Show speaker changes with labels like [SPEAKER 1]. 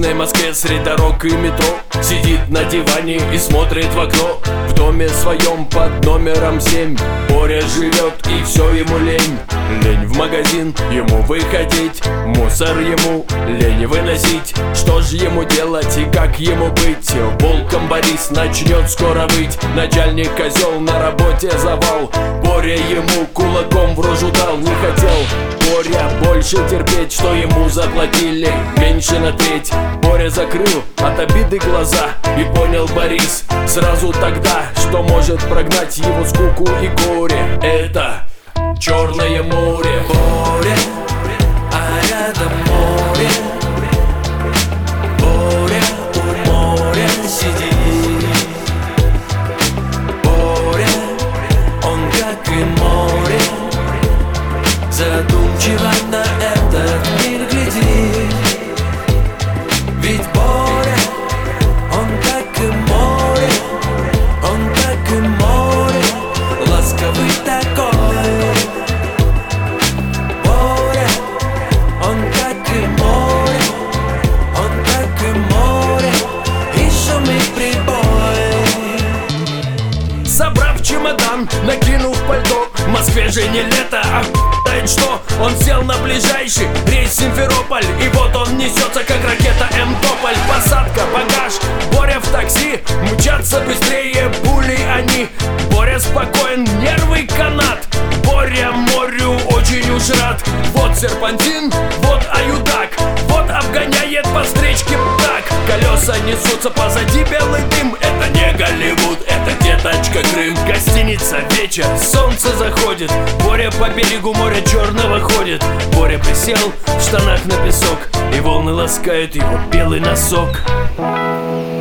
[SPEAKER 1] скучной Москве средь дорог и метро сидит на диване и смотрит в окно. В доме своем под номером 7 Боря живет, и все ему лень. Лень в магазин ему выходить, мусор ему лень выносить. Что ж ему делать и как ему быть? Волком Борис начнет скоро выть. Начальник козел, на работе завал. Боря ему кулаком в рожу дал. Не хотел Боря больше терпеть, что ему заплатили меньше на треть. Боря закрыл от обиды глаза, и понял Борис сразу тогда, что может прогнать его скуку и горе. Это Черное море.
[SPEAKER 2] Море, а рядом море. Боря у моря сидит. Боря, он как и море, задумчиво на этот мир глядит. Ведь Боря, он как и море, он как и море, ласковый такой. Боря, он как и море, он как и море, и шум и прибой.
[SPEAKER 1] Собрав чемодан, накинув пальто, в Москве же не лето, а знает что. Он сел на ближайший рейс Симферополь, и вот он несется, как ракета М-Тополь. Посадка, багаж, Боря в такси, мчатся быстрее пули они. Боря спокоен, нервы канат, Боря морю очень уж рад. Вот серпантин, вот аюдак, вот обгоняет по встречке так. Колеса несутся, позади белый дым. Это не Голливуд, это деточка Крым. Гостиница, вечер, солнце заходит. Боря по берегу моря черного ходит. Боря присел в штанах на песок, и волны ласкают его белый носок.